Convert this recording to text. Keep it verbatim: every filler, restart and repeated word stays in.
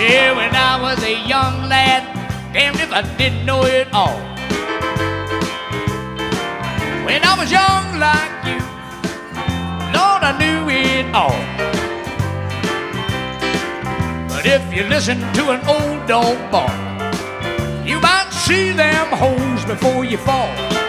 Yeah, when I was a young lad, damned if I didn't know it all. When I was young like you, Lord, I knew it all. But if you listen to an old dog bark, you might see them holes before you fall.